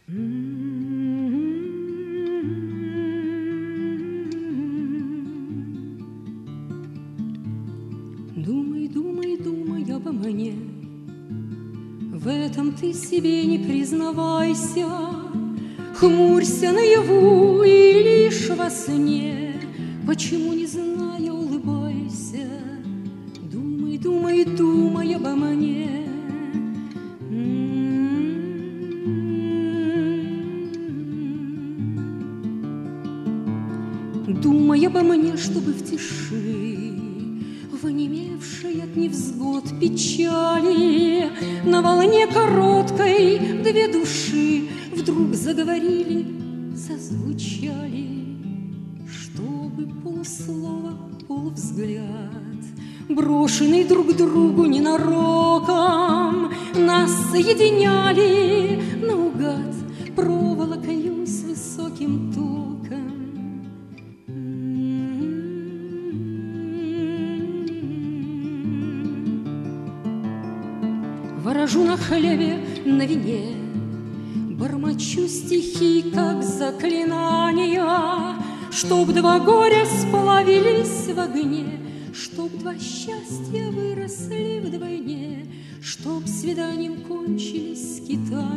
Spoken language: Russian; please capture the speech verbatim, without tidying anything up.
Думай, думай, думай обо мне, в этом ты себе не признавайся. Хмурься наяву и лишь во сне, почему, не знаю, улыбайся. Думай, думай, думай обо мне. Думай обо мне, чтобы в тиши, в онемевшей от невзгод печали, на волне короткой две души вдруг заговорили, зазвучали, чтобы полуслова, полувзгляд, брошенный друг другу ненароком, нас соединяли наугад проволокою с высоким током. Ворожу на хлебе, на вине, бормочу стихи, как заклинания, чтоб два горя сплавились в огне, чтоб два счастья выросли вдвойне, чтоб свиданием кончились скитания.